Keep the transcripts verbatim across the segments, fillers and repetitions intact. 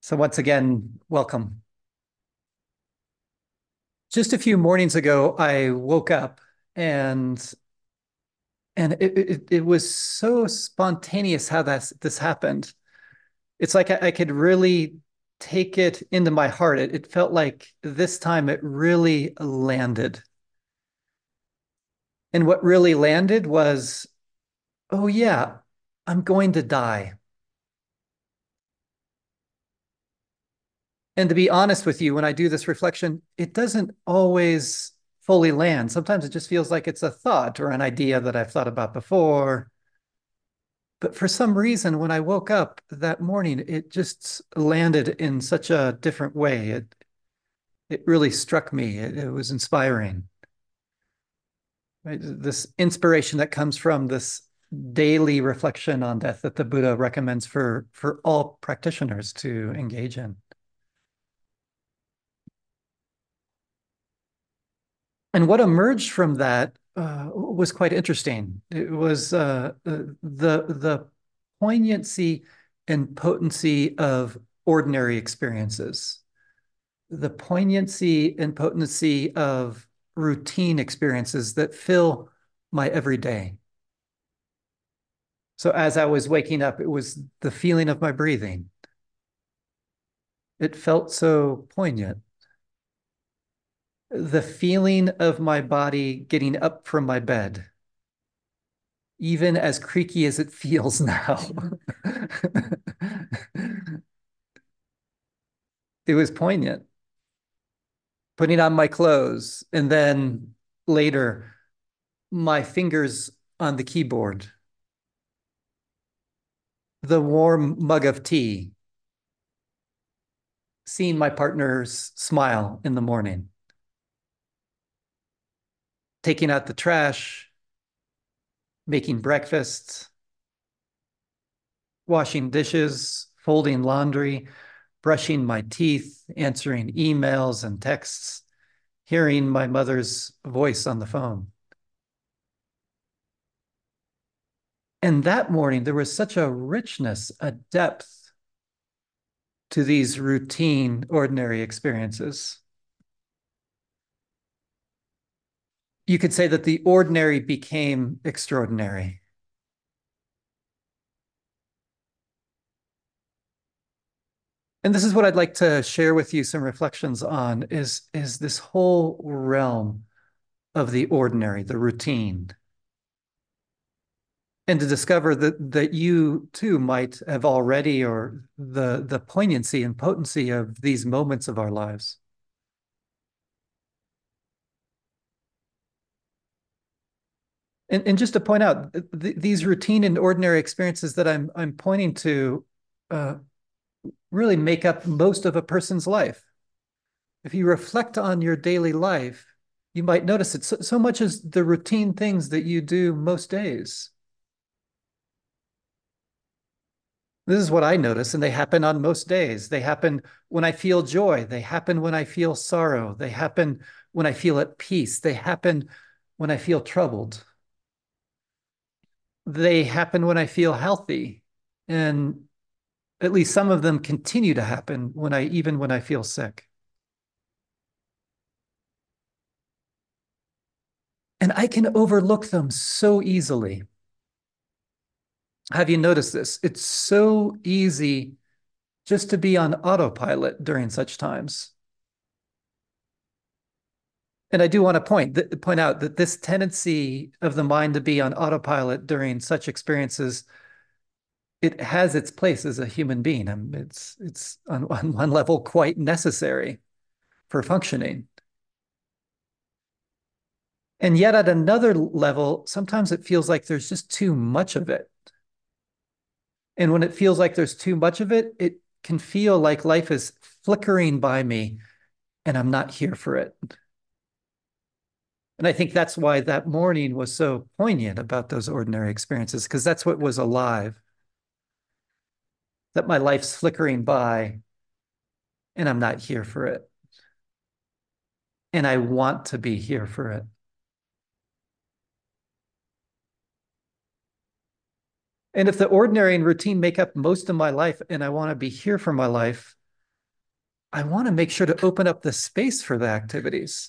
So once again, welcome. Just a few mornings ago, I woke up and and it it, it was so spontaneous how that this happened. It's like I, I could really take it into my heart. It, it felt like this time it really landed. And what really landed was, oh yeah, I'm going to die. And to be honest with you, when I do this reflection, it doesn't always fully land. Sometimes it just feels like it's a thought or an idea that I've thought about before. But for some reason, when I woke up that morning, it just landed in such a different way. It it really struck me. It, it was inspiring. Right? This inspiration that comes from this daily reflection on death that the Buddha recommends for for all practitioners to engage in. And what emerged from that uh, was quite interesting. It was uh, the the poignancy and potency of ordinary experiences, the poignancy and potency of routine experiences that fill my everyday. So as I was waking up, it was the feeling of my breathing. It felt so poignant. The feeling of my body getting up from my bed, even as creaky as it feels now. It was poignant. Putting on my clothes, and then later, my fingers on the keyboard, the warm mug of tea, seeing my partner's smile in the morning, taking out the trash, making breakfast, washing dishes, folding laundry, brushing my teeth, answering emails and texts, hearing my mother's voice on the phone. And that morning, there was such a richness, a depth to these routine, ordinary experiences. You could say that the ordinary became extraordinary. And this is what I'd like to share with you some reflections on is, is this whole realm of the ordinary, the routine, and to discover that that you too might have already, or the the poignancy and potency of these moments of our lives. And, and just to point out, th these routine and ordinary experiences that I'm I'm pointing to uh, really make up most of a person's life. If you reflect on your daily life, you might notice it so, so much as the routine things that you do most days. This is what I notice, and they happen on most days. They happen when I feel joy. They happen when I feel sorrow. They happen when I feel at peace. They happen when I feel troubled. They happen when I feel healthy. And at least some of them continue to happen when I, even when I feel sick. And I can overlook them so easily. Have you noticed this? It's so easy just to be on autopilot during such times. And I do want to point th- point out that this tendency of the mind to be on autopilot during such experiences, it has its place as a human being. I mean, it's it's on, on one level quite necessary for functioning. And yet at another level, sometimes it feels like there's just too much of it. And when it feels like there's too much of it, it can feel like life is flickering by me and I'm not here for it. And I think that's why that morning was so poignant about those ordinary experiences, because that's what was alive, that my life's flickering by and I'm not here for it. And I want to be here for it. And if the ordinary and routine make up most of my life and I want to be here for my life, I want to make sure to open up the space for the activities.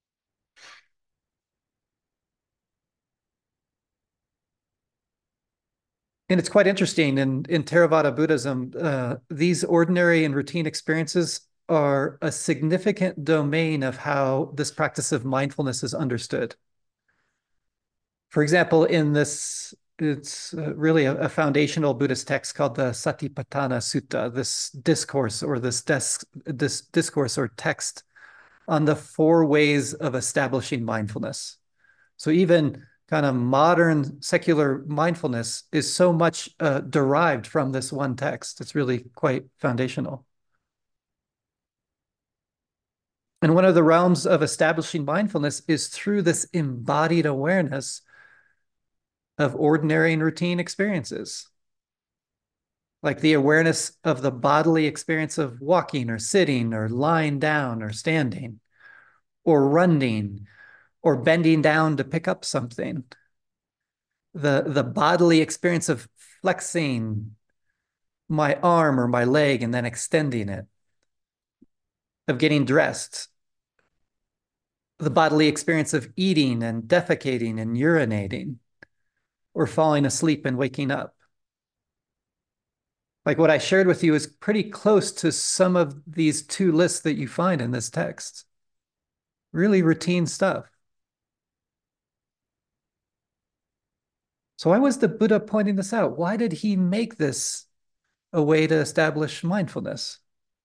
And it's quite interesting in, in Theravada Buddhism, uh, these ordinary and routine experiences are a significant domain of how this practice of mindfulness is understood. For example, in this, it's uh, really a, a foundational Buddhist text called the Satipatthana Sutta, this discourse or this, des- this discourse or text on the four ways of establishing mindfulness. So even kind of modern secular mindfulness is so much uh, derived from this one text. It's really quite foundational. And one of the realms of establishing mindfulness is through this embodied awareness of ordinary and routine experiences, like the awareness of the bodily experience of walking or sitting or lying down or standing or running or bending down to pick up something. The, the bodily experience of flexing my arm or my leg and then extending it, of getting dressed, the bodily experience of eating and defecating and urinating, or falling asleep and waking up. Like what I shared with you is pretty close to some of these two lists that you find in this text. Really routine stuff. So why was the Buddha pointing this out? Why did he make this a way to establish mindfulness?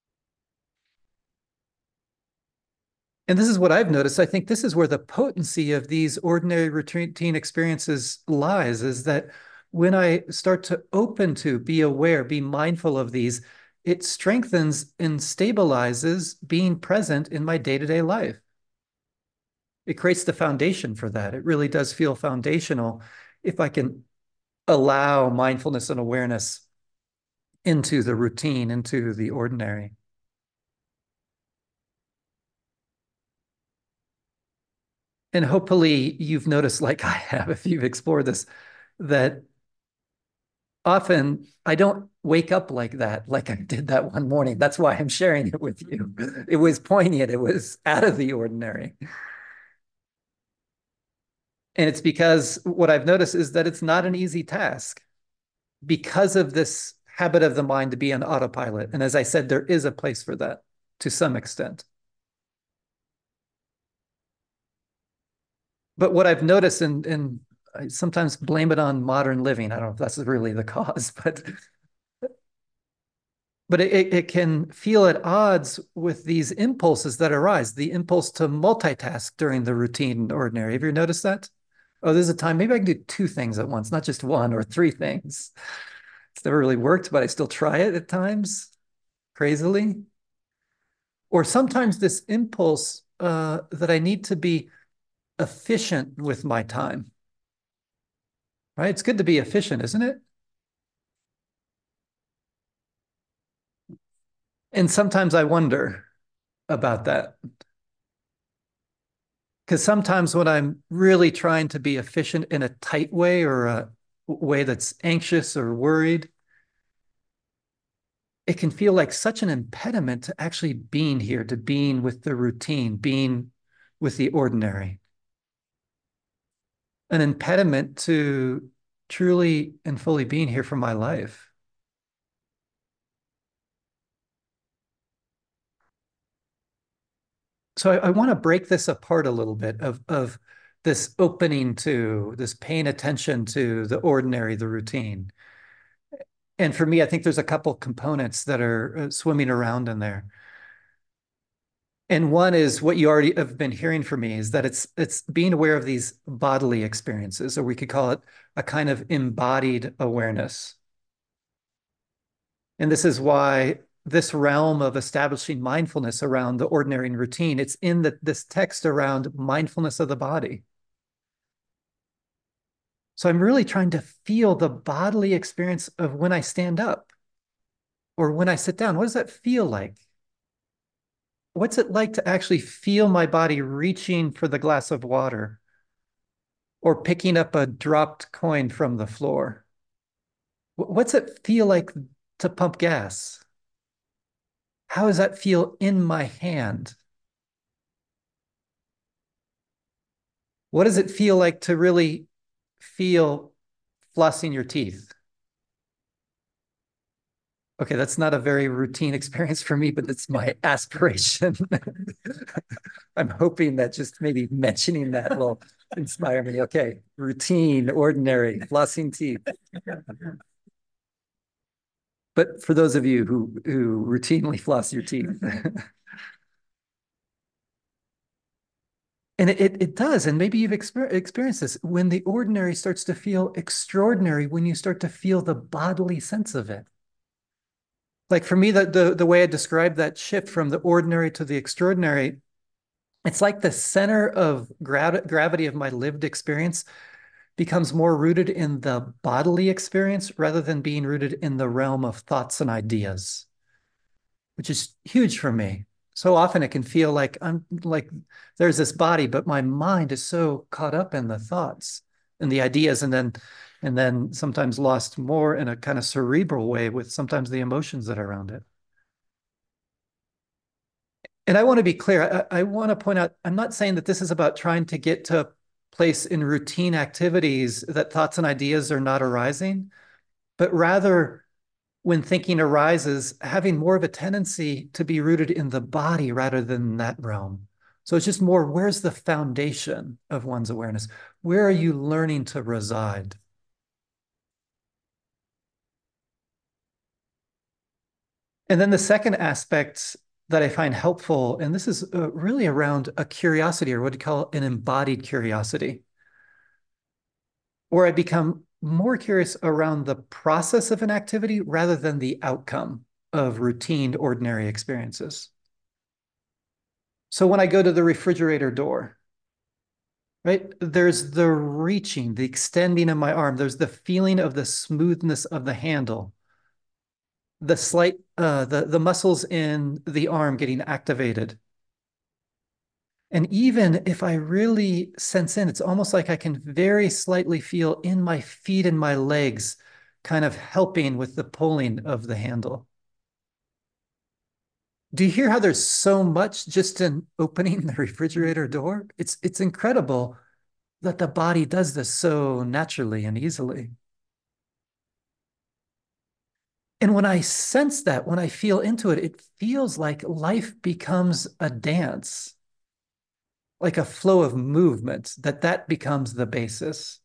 And this is what I've noticed. I think this is where the potency of these ordinary routine experiences lies, is that when I start to open to, be aware, be mindful of these, it strengthens and stabilizes being present in my day-to-day life. It creates the foundation for that. It really does feel foundational if I can allow mindfulness and awareness into the routine, into the ordinary. And hopefully you've noticed, like I have, if you've explored this, that often I don't wake up like that, like I did that one morning. That's why I'm sharing it with you. It was poignant. It was out of the ordinary. And it's because what I've noticed is that it's not an easy task because of this habit of the mind to be on autopilot. And as I said, there is a place for that to some extent. But what I've noticed, and, and I sometimes blame it on modern living. I don't know if that's really the cause, but but it, it can feel at odds with these impulses that arise, the impulse to multitask during the routine and ordinary. Have you noticed that? Oh, there's a time, maybe I can do two things at once, not just one or three things. It's never really worked, but I still try it at times, crazily. Or sometimes this impulse uh, that I need to be efficient with my time, right? It's good to be efficient, isn't it? And sometimes I wonder about that. Because sometimes when I'm really trying to be efficient in a tight way or a way that's anxious or worried, it can feel like such an impediment to actually being here, to being with the routine, being with the ordinary. An impediment to truly and fully being here for my life. So I, I want to break this apart a little bit of, of this opening to, this paying attention to the ordinary, the routine. And for me, I think there's a couple components that are uh, swimming around in there. And one is what you already have been hearing from me is that it's it's being aware of these bodily experiences, or we could call it a kind of embodied awareness. And this is why this realm of establishing mindfulness around the ordinary and routine, it's in the, this text around mindfulness of the body. So I'm really trying to feel the bodily experience of when I stand up or when I sit down. What does that feel like? What's it like to actually feel my body reaching for the glass of water or picking up a dropped coin from the floor? What's it feel like to pump gas? how does that feel in my hand? What does it feel like to really feel flossing your teeth? Okay, that's not a very routine experience for me, but it's my aspiration. I'm hoping that just maybe mentioning that will inspire me. Okay, routine, ordinary, flossing teeth. But for those of you who who routinely floss your teeth, and it, it, it does, and maybe you've exper experienced this when the ordinary starts to feel extraordinary, when you start to feel the bodily sense of it. Like for me, the, the, the way I describe that shift from the ordinary to the extraordinary, it's like the center of gra gravity of my lived experience becomes more rooted in the bodily experience rather than being rooted in the realm of thoughts and ideas, which is huge for me. So often it can feel like I'm like there's this body, but my mind is so caught up in the thoughts and the ideas, and then and then sometimes lost more in a kind of cerebral way with sometimes the emotions that are around it. And I want to be clear, I, I want to point out, I'm not saying that this is about trying to get to a place in routine activities that thoughts and ideas are not arising, but rather when thinking arises, having more of a tendency to be rooted in the body rather than that realm. So it's just more, where's the foundation of one's awareness? Where are you learning to reside? And then the second aspect that I find helpful, and this is uh, really around a curiosity, or what do you call an embodied curiosity, where I become more curious around the process of an activity rather than the outcome of routine, ordinary experiences. So when I go to the refrigerator door, right, there's the reaching, the extending of my arm, there's the feeling of the smoothness of the handle, the slight, uh, the, the muscles in the arm getting activated. And even if I really sense in, it's almost like I can very slightly feel in my feet and my legs kind of helping with the pulling of the handle. Do you hear how there's so much just in opening the refrigerator door? It's it's incredible that the body does this so naturally and easily. And when I sense that, when I feel into it, it feels like life becomes a dance, like a flow of movement, that that becomes the basis.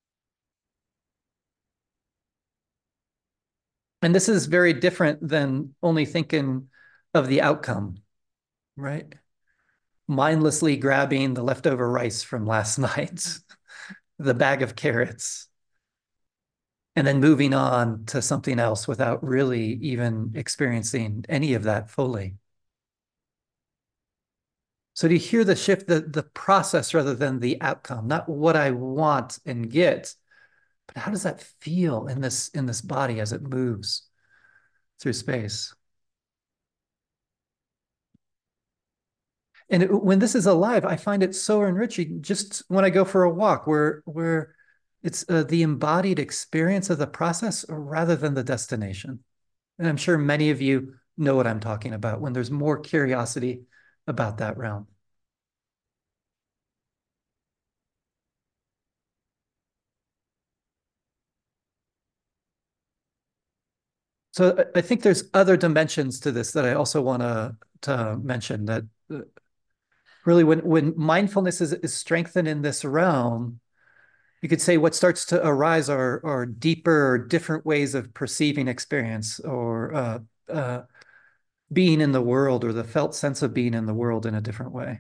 And this is very different than only thinking of the outcome, right? Mindlessly grabbing the leftover rice from last night, the bag of carrots, and then moving on to something else without really even experiencing any of that fully. So do you hear the shift, the, the process rather than the outcome, not what I want and get, but how does that feel in this in this body as it moves through space? And it, when this is alive, I find it so enriching just when I go for a walk where where it's uh, the embodied experience of the process rather than the destination. And I'm sure many of you know what I'm talking about when there's more curiosity about that realm. So I think there's other dimensions to this that I also want to to mention that uh, really when when mindfulness is, is strengthened in this realm, you could say what starts to arise are are deeper or different ways of perceiving experience or uh, uh, being in the world or the felt sense of being in the world in a different way.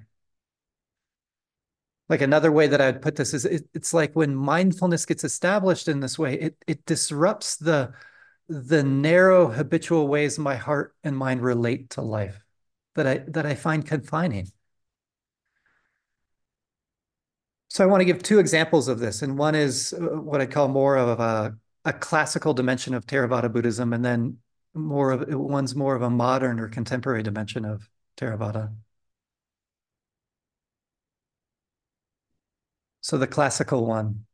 Like another way that I'd put this is it, it's like when mindfulness gets established in this way, it it disrupts the the narrow habitual ways my heart and mind relate to life that I that I find confining. So I want to give two examples of this, and one is uh, what I call more of a a classical dimension of Theravada Buddhism, and then more of one's more of a modern or contemporary dimension of Theravada. So the classical one.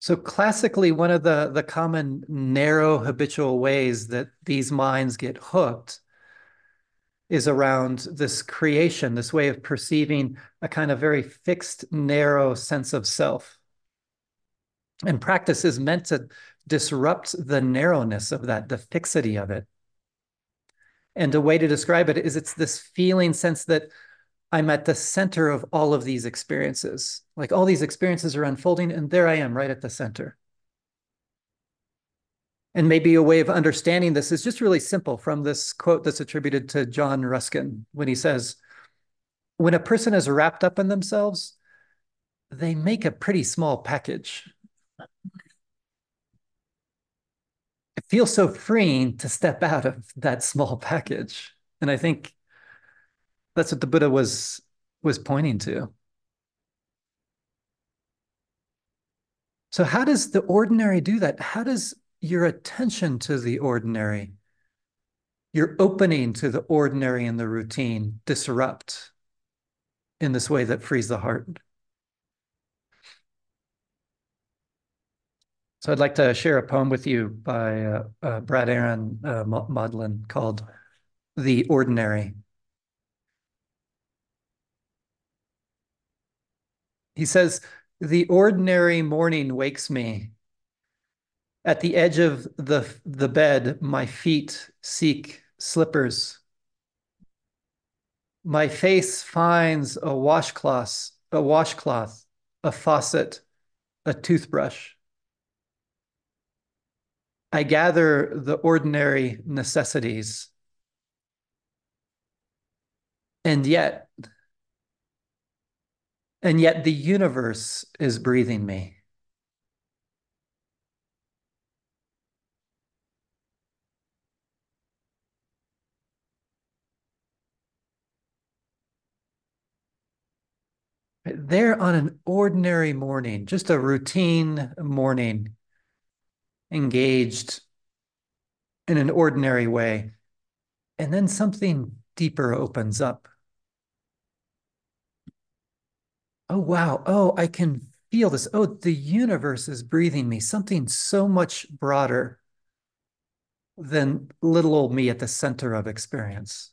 So classically, one of the, the common narrow habitual ways that these minds get hooked is around this creation, this way of perceiving a kind of very fixed, narrow sense of self. And practice is meant to disrupt the narrowness of that, the fixity of it. And a way to describe it is it's this feeling sense that I'm at the center of all of these experiences. Like all these experiences are unfolding, and there I am right at the center. And maybe a way of understanding this is just really simple from this quote that's attributed to John Ruskin when he says, when a person is wrapped up in themselves, they make a pretty small package. It feels so freeing to step out of that small package. And I think that's what the Buddha was was pointing to. So how does the ordinary do that? How does your attention to the ordinary, your opening to the ordinary and the routine disrupt in this way that frees the heart? So I'd like to share a poem with you by uh, uh, Brad Aaron uh, Maudlin called The Ordinary. He says, the ordinary morning wakes me. At the edge of the, the bed, my feet seek slippers. My face finds a washcloth, a washcloth, a faucet, a toothbrush. I gather the ordinary necessities. And yet, and yet the universe is breathing me. There on an ordinary morning, just a routine morning, engaged in an ordinary way, and then something deeper opens up. Oh, wow. Oh, I can feel this. Oh, the universe is breathing me, something so much broader than little old me at the center of experience.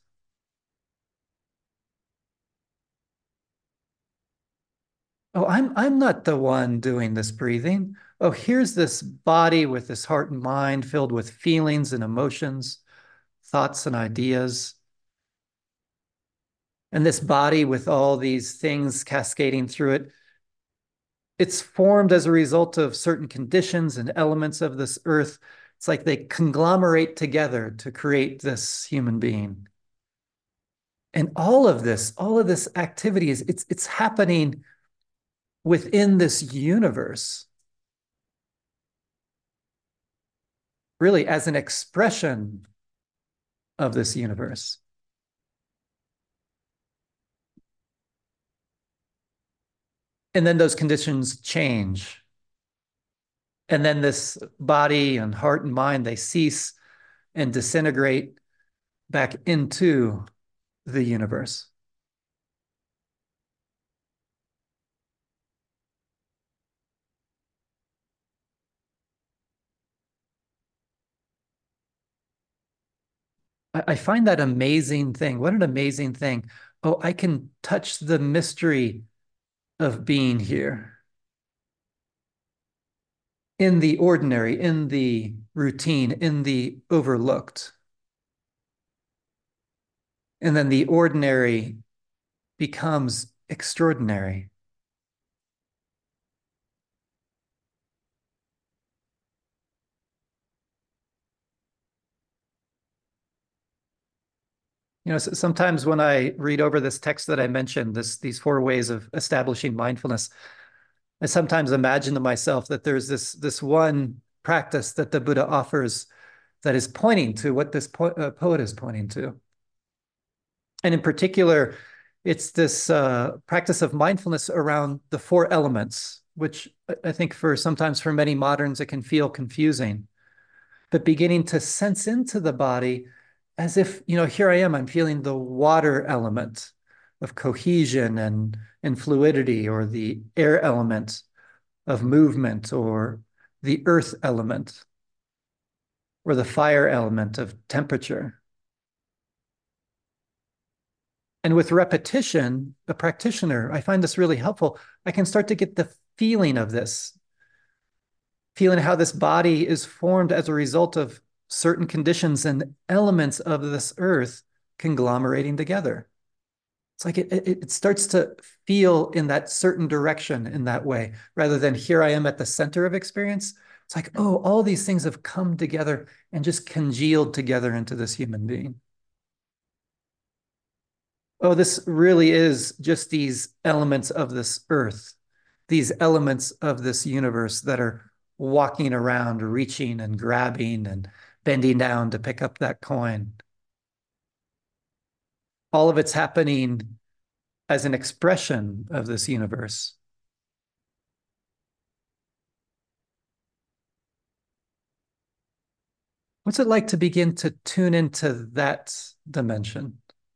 Oh, I'm I'm not the one doing this breathing. Oh, here's this body with this heart and mind filled with feelings and emotions, thoughts and ideas. And this body with all these things cascading through it, it's formed as a result of certain conditions and elements of this earth. It's like they conglomerate together to create this human being. And all of this, all of this activity is it's it's happening within this universe, really as an expression of this universe. And then those conditions change. And then this body and heart and mind, they cease and disintegrate back into the universe. I find that amazing thing. What an amazing thing. Oh, I can touch the mystery of being here in the ordinary, in the routine, in the overlooked. And then the ordinary becomes extraordinary. You know, sometimes when I read over this text that I mentioned, this these four ways of establishing mindfulness, I sometimes imagine to myself that there's this this one practice that the Buddha offers that is pointing to what this po uh, poet is pointing to. And in particular, it's this uh, practice of mindfulness around the four elements, which I think for sometimes for many moderns, it can feel confusing, but beginning to sense into the body as if, you know, here I am, I'm feeling the water element of cohesion and, and fluidity, or the air element of movement, or the earth element, or the fire element of temperature. And with repetition, a practitioner, I find this really helpful. I can start to get the feeling of this, feeling how this body is formed as a result of certain conditions and elements of this earth conglomerating together. It's like it, it, it starts to feel in that certain direction in that way, rather than here I am at the center of experience. It's like, oh, all these things have come together and just congealed together into this human being. Oh, this really is just these elements of this earth, these elements of this universe that are walking around, reaching and grabbing and bending down to pick up that coin. All of it's happening as an expression of this universe. What's it like to begin to tune into that dimension?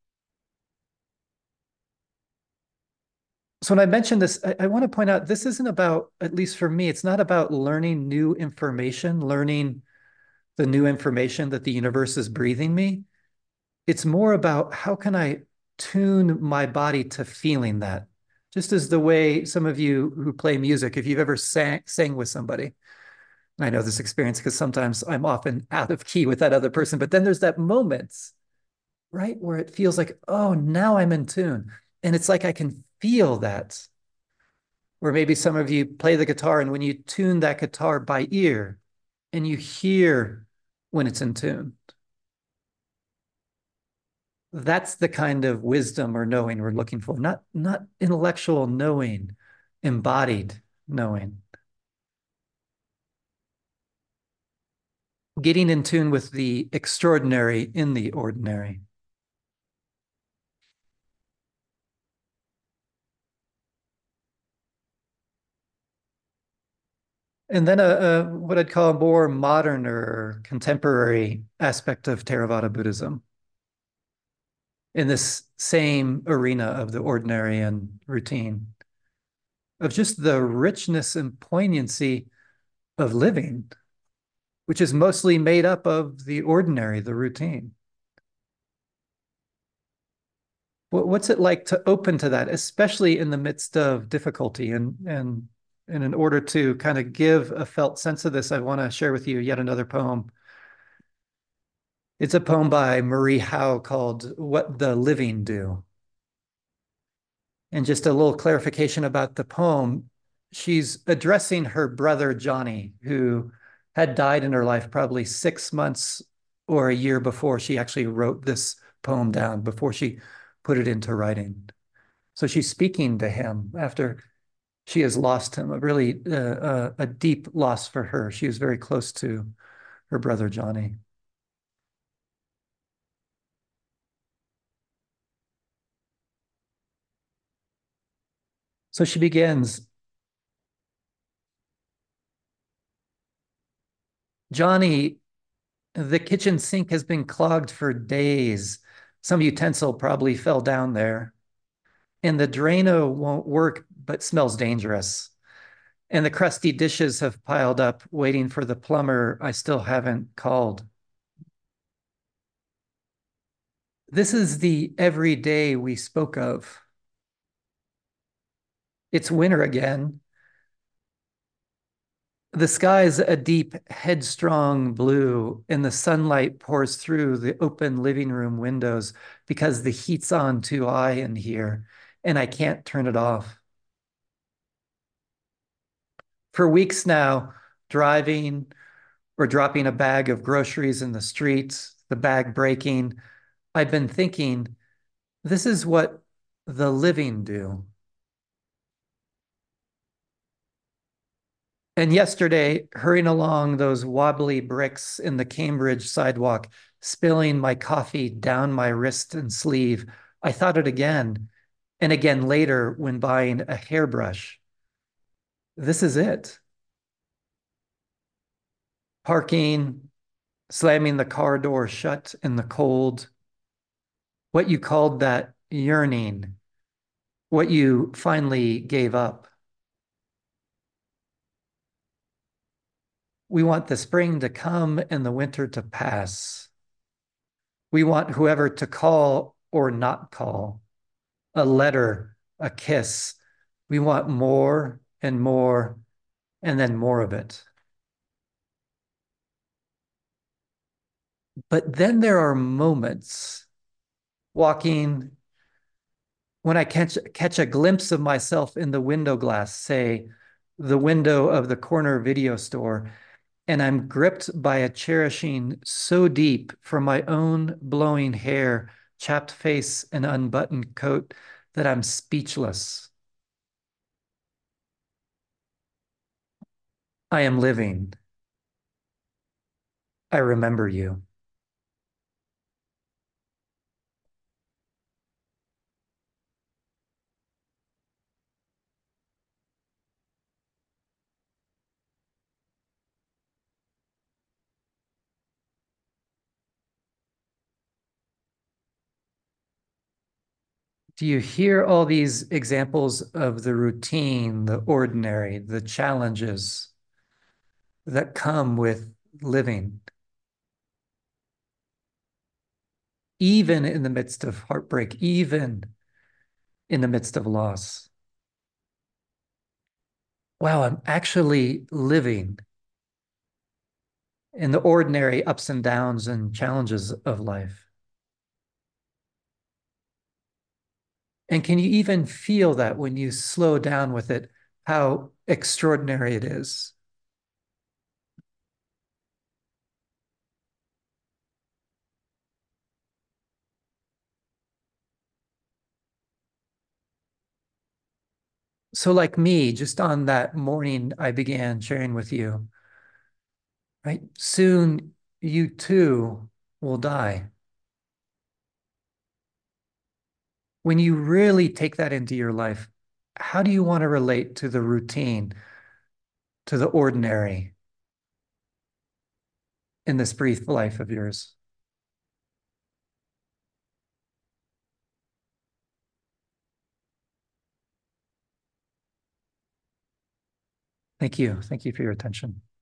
So when I mentioned this, I, I want to point out this isn't about, at least for me, it's not about learning new information, learning the new information that the universe is breathing me. It's more about how can I tune my body to feeling that? Just as the way some of you who play music, if you've ever sang, sang with somebody, I know this experience because sometimes I'm often out of key with that other person, but then there's that moment, right, where it feels like, oh, now I'm in tune. And it's like I can feel that. Or maybe some of you play the guitar, and when you tune that guitar by ear and you hear when it's in tune, that's the kind of wisdom or knowing we're looking for, not, not intellectual knowing, embodied knowing. Getting in tune with the extraordinary in the ordinary. And then a, a what I'd call a more modern or contemporary aspect of Theravada Buddhism in this same arena of the ordinary and routine, of just the richness and poignancy of living, which is mostly made up of the ordinary, the routine. What's it like to open to that, especially in the midst of difficulty? And and and in order to kind of give a felt sense of this, I want to share with you yet another poem. It's a poem by Marie Howe called What the Living Do. And just a little clarification about the poem. She's addressing her brother, Johnny, who had died in her life probably six months or a year before she actually wrote this poem down, before she put it into writing. So she's speaking to him after she has lost him, a really uh, uh, a deep loss for her. She was very close to her brother, Johnny. So she begins, Johnny, the kitchen sink has been clogged for days. Some utensil probably fell down there. And the Drano won't work, but smells dangerous. And the crusty dishes have piled up, waiting for the plumber I still haven't called. This is the everyday we spoke of. It's winter again. The sky's a deep, headstrong blue, and the sunlight pours through the open living room windows because the heat's on too high in here, and I can't turn it off. For weeks now, driving or dropping a bag of groceries in the street, the bag breaking, I've been thinking, this is what the living do. And yesterday, hurrying along those wobbly bricks in the Cambridge sidewalk, spilling my coffee down my wrist and sleeve, I thought it again and again later when buying a hairbrush. This is it. Parking, slamming the car door shut in the cold. What you called that yearning, what you finally gave up. We want the spring to come and the winter to pass. We want whoever to call or not call, a letter, a kiss. We want more and more and then more of it. But then there are moments walking when I catch, catch a glimpse of myself in the window glass, say the window of the corner video store, and I'm gripped by a cherishing so deep for my own blowing hair, chapped face, and unbuttoned coat that I'm speechless. I am living. I remember you. Do you hear all these examples of the routine, the ordinary, the challenges that come with living, even in the midst of heartbreak, even in the midst of loss? Wow, I'm actually living in the ordinary ups and downs and challenges of life. And can you even feel that when you slow down with it, how extraordinary it is? So, like me, just on that morning I began sharing with you, right? Soon you too will die. When you really take that into your life, how do you want to relate to the routine, to the ordinary in this brief life of yours? Thank you. Thank you for your attention.